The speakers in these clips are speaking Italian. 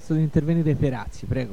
chiesto di intervenire Perazzi, prego.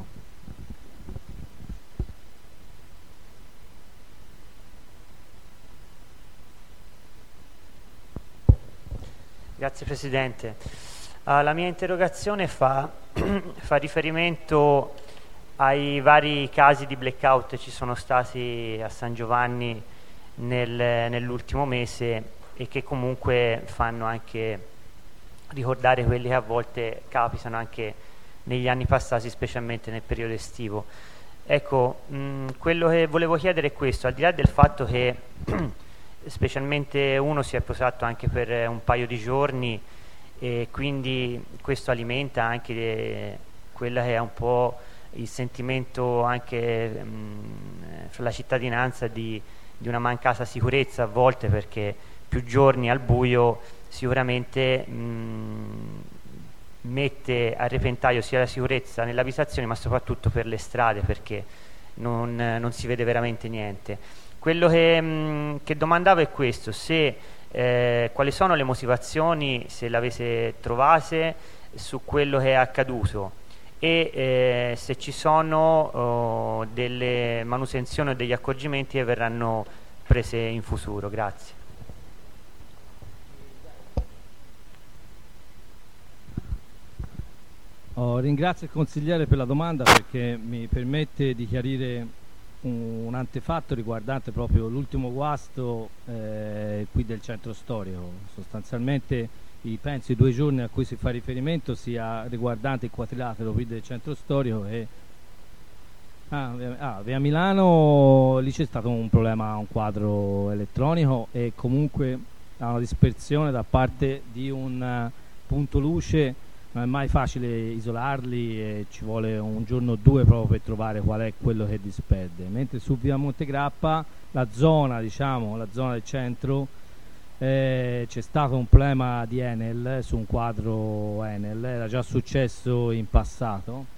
Grazie Presidente. La mia interrogazione fa riferimento ai vari casi di blackout che ci sono stati a San Giovanni nell'ultimo mese e che comunque fanno anche ricordare quelli che a volte capitano anche negli anni passati, specialmente nel periodo estivo. Ecco, quello che volevo chiedere è questo: al di là del fatto che specialmente uno si è posato anche per un paio di giorni e quindi questo alimenta anche quella che è un po' il sentimento anche fra la cittadinanza di una mancata sicurezza a volte, perché più giorni al buio sicuramente mette a repentaglio sia la sicurezza nell'abitazione ma soprattutto per le strade, perché non si vede veramente niente. Quello che domandavo è questo: se quali sono le motivazioni, se le avete trovate, su quello che è accaduto, e se ci sono delle manutenzioni o degli accorgimenti che verranno prese in futuro. Grazie. Ringrazio il consigliere per la domanda, perché mi permette di chiarire un antefatto riguardante proprio l'ultimo guasto qui del centro storico. Sostanzialmente penso i 2 giorni a cui si fa riferimento sia riguardante il quadrilatero qui del centro storico e via Milano. Lì c'è stato un problema, un quadro elettronico e comunque una dispersione da parte di un punto luce. Non è mai facile isolarli e ci vuole un giorno o 2 proprio per trovare qual è quello che disperde. Mentre su via Montegrappa, la zona del centro, c'è stato un problema di Enel su un quadro Enel, era già successo in passato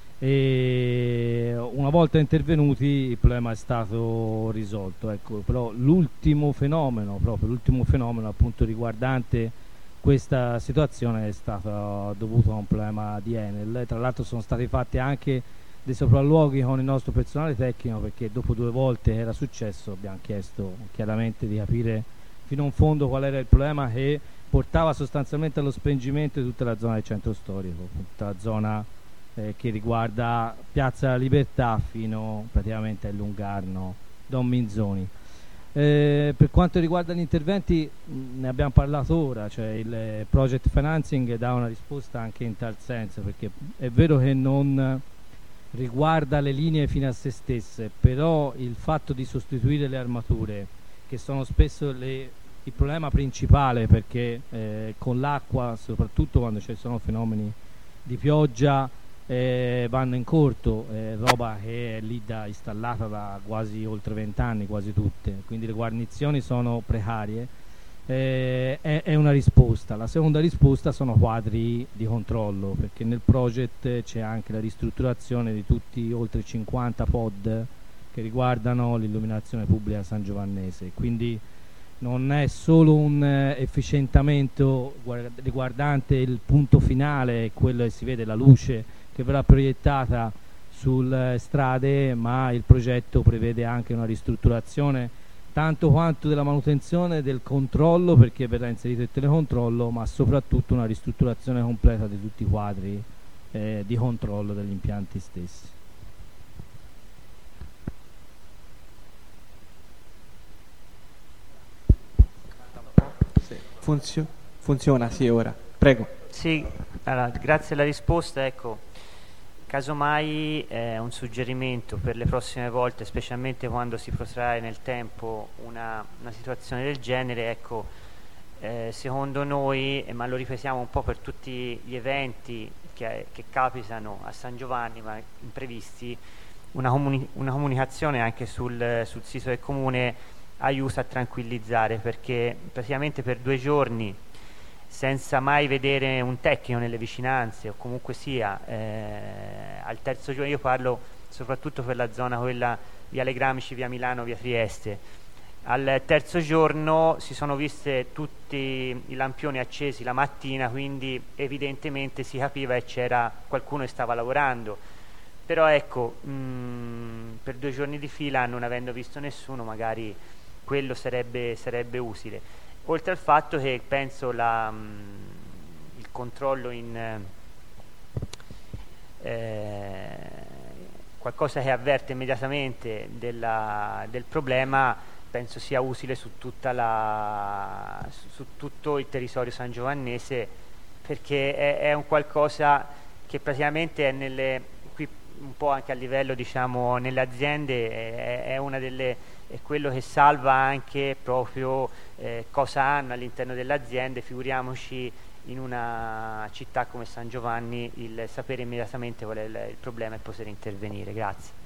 e una volta intervenuti il problema è stato risolto. Ecco, però l'ultimo fenomeno appunto riguardante questa situazione è stata dovuta a un problema di Enel. Tra l'altro sono stati fatti anche dei sopralluoghi con il nostro personale tecnico, perché dopo 2 volte era successo abbiamo chiesto chiaramente di capire fino in fondo qual era il problema che portava sostanzialmente allo spengimento di tutta la zona del centro storico, tutta la zona che riguarda Piazza della Libertà fino praticamente a Lungarno, Don Minzoni. Per quanto riguarda gli interventi, ne abbiamo parlato ora, cioè il project financing dà una risposta anche in tal senso, perché è vero che non riguarda le linee fino a se stesse, però il fatto di sostituire le armature, che sono spesso il problema principale, perché con l'acqua, soprattutto quando ci sono fenomeni di pioggia, vanno in corto, roba che è lì installata da quasi oltre 20 anni, quasi tutte, quindi le guarnizioni sono precarie. È una risposta. La seconda risposta sono quadri di controllo, perché nel project c'è anche la ristrutturazione di tutti oltre 50 pod che riguardano l'illuminazione pubblica sangiovannese, quindi non è solo un efficientamento riguardante il punto finale, quello che si vede, la luce che verrà proiettata sulle strade, ma il progetto prevede anche una ristrutturazione tanto quanto della manutenzione, del controllo, perché verrà inserito il telecontrollo, ma soprattutto una ristrutturazione completa di tutti i quadri di controllo degli impianti stessi. Funziona, sì, ora. Prego. Sì, allora, grazie alla risposta. Ecco, casomai un suggerimento per le prossime volte, specialmente quando si protrae nel tempo una situazione del genere, ecco, secondo noi, ma lo ripetiamo un po' per tutti gli eventi che capitano a San Giovanni, ma imprevisti, una comunicazione anche sul sito del Comune aiuta a tranquillizzare, perché praticamente per 2 giorni senza mai vedere un tecnico nelle vicinanze, o comunque sia al terzo giorno, io parlo soprattutto per la zona quella via Le Gramici, via Milano, via Trieste, Al terzo giorno si sono viste tutti i lampioni accesi la mattina, quindi evidentemente si capiva che c'era qualcuno che stava lavorando. Però ecco, per 2 giorni di fila, non avendo visto nessuno, magari quello sarebbe utile. Oltre al fatto che penso il controllo in qualcosa che avverte immediatamente del problema, penso sia utile su tutto il territorio sangiovannese, perché è un qualcosa che praticamente è qui un po' anche a livello, diciamo, nelle aziende, è quello che salva anche proprio cosa hanno all'interno delle aziende. Figuriamoci in una città come San Giovanni, il sapere immediatamente qual è il problema e poter intervenire. Grazie.